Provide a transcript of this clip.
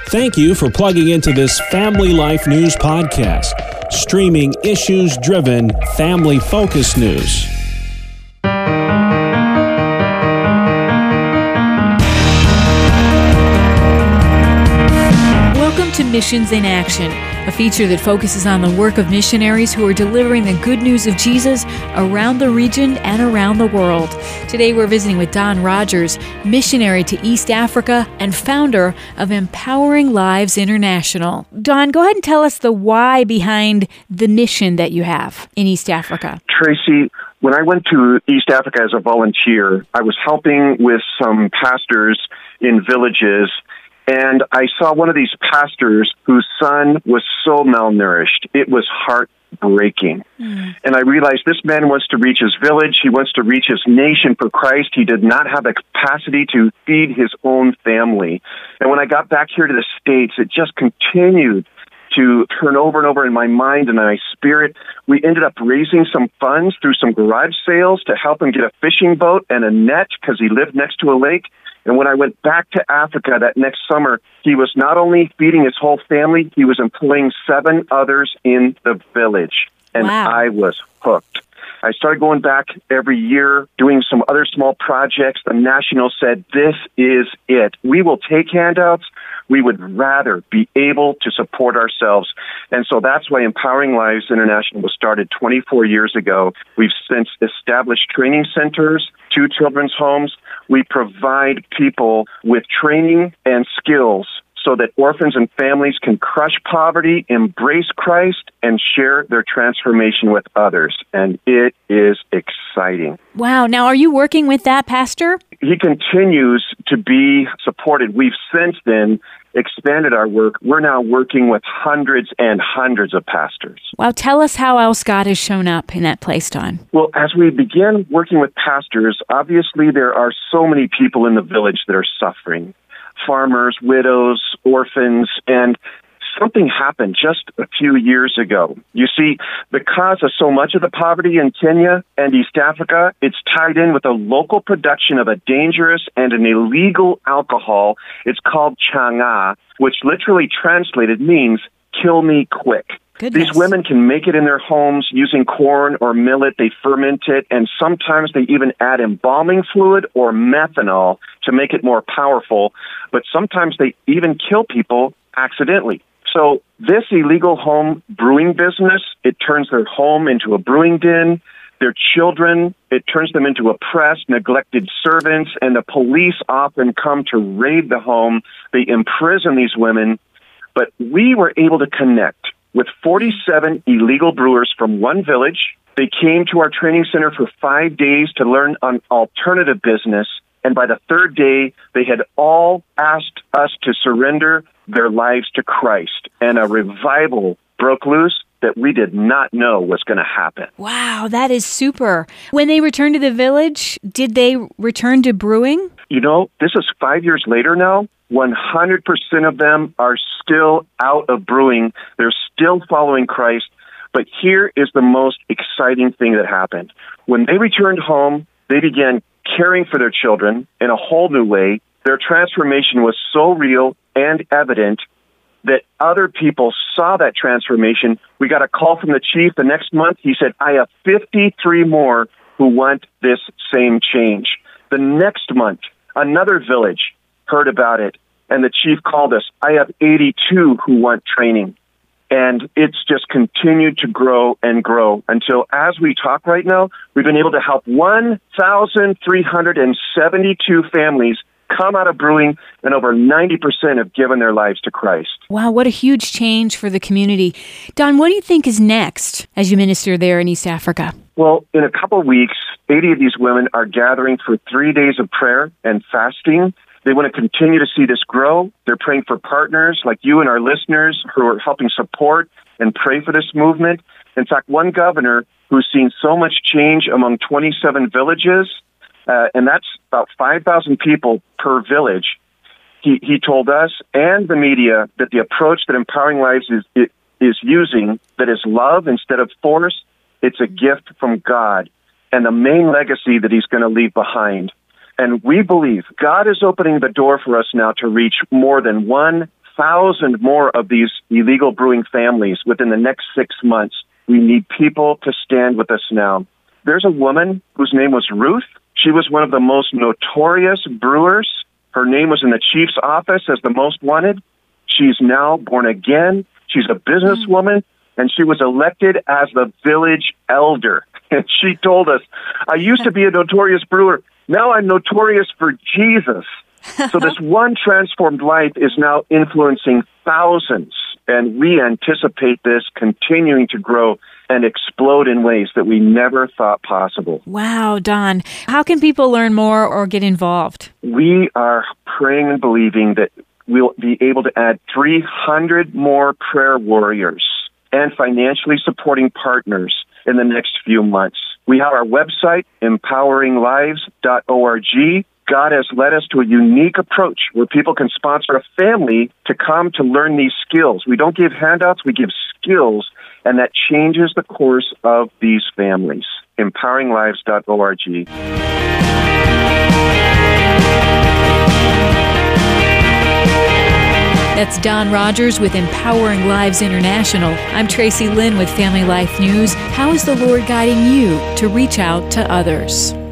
Thank you for plugging into this Family Life News podcast, streaming issues-driven, family-focused news. Welcome to Missions in Action, a feature that focuses on the work of missionaries who are delivering the good news of Jesus around the region and around the world. Today we're visiting with Don Rogers, missionary to East Africa and founder of Empowering Lives International. Don, go ahead and tell us the why behind the mission that you have in East Africa. Tracy, when I went to East Africa as a volunteer, I was helping with some pastors in villages. And I saw one of these pastors whose son was so malnourished. It was heartbreaking. And I realized this man wants to reach his village. He wants to reach his nation for Christ. He did not have the capacity to feed his own family. And when I got back here to the States, it just continued to turn over and over in my mind and my spirit. We ended up raising some funds through some garage sales to help him get a fishing boat and a net because he lived next to a lake. And when I went back to Africa that next summer, he was not only feeding his whole family, he was employing 7 others in the village. And Wow. I was hooked. I started going back every year, doing some other small projects. The National said, this is it. We will take handouts. We would rather be able to support ourselves. And so that's why Empowering Lives International was started 24 years ago. We've since established training centers, 2 children's homes. We provide people with training and skills so that orphans and families can crush poverty, embrace Christ, and share their transformation with others. And it is exciting. Wow. Now, are you working with that pastor? He continues to be supported. We've since then expanded our work. We're now working with hundreds and hundreds of pastors. Well, tell us how else God has shown up in that place, Don. Well, as we begin working with pastors, obviously there are so many people in the village that are suffering. Farmers, widows, orphans, and something happened just a few years ago. You see, because of so much of the poverty in Kenya and East Africa, it's tied in with a local production of a dangerous and an illegal alcohol. It's called changa, which literally translated means kill me quick. Goodness. These women can make it in their homes using corn or millet. They ferment it, and sometimes they even add embalming fluid or methanol to make it more powerful. But sometimes they even kill people accidentally. So this illegal home brewing business, it turns their home into a brewing den. Their children, it turns them into oppressed, neglected servants, and the police often come to raid the home. They imprison these women. But we were able to connect with 47 illegal brewers from one village. They came to our training center for 5 days to learn an alternative business. And by the 3rd day, they had all asked us to surrender their lives to Christ. And a revival broke loose that we did not know was going to happen. Wow, that is super. When they returned to the village, did they return to brewing? You know, this is 5 years later now. 100% of them are still out of brewing. They're still following Christ. But here is the most exciting thing that happened. When they returned home, they began caring for their children in a whole new way. Their transformation was so real and evident that other people saw that transformation. We got a call from the chief the next month. He said, I have 53 more who want this same change. The next month, another village heard about it, and the chief called us. I have 82 who want training. And it's just continued to grow and grow until, as we talk right now, we've been able to help 1,372 families come out of brewing, and over 90% have given their lives to Christ. Wow, what a huge change for the community. Don, what do you think is next as you minister there in East Africa? Well, in a couple of weeks, 80 of these women are gathering for 3 days of prayer and fasting. They want to continue to see this grow. They're praying for partners like you and our listeners who are helping support and pray for this movement. In fact, one governor who's seen so much change among 27 villages, and that's about 5,000 people per village, he told us and the media that the approach that Empowering Lives is using, that is love instead of force, it's a gift from God and the main legacy that he's going to leave behind. And we believe God is opening the door for us now to reach more than 1,000 more of these illegal brewing families within the next 6 months. We need people to stand with us now. There's a woman whose name was Ruth. She was one of the most notorious brewers. Her name was in the chief's office as the most wanted. She's now born again. She's a businesswoman, and she was elected as the village elder. And she told us, I used to be a notorious brewer. Now I'm notorious for Jesus. So this one transformed life is now influencing thousands, and we anticipate this continuing to grow and explode in ways that we never thought possible. Wow, Don. How can people learn more or get involved? We are praying and believing that we'll be able to add 300 more prayer warriors and financially supporting partners in the next few months. We have our website, empoweringlives.org. God has led us to a unique approach where people can sponsor a family to come to learn these skills. We don't give handouts, we give skills, and that changes the course of these families. Empoweringlives.org. That's Don Rogers with Empowering Lives International. I'm Tracy Lynn with Family Life News. How is the Lord guiding you to reach out to others?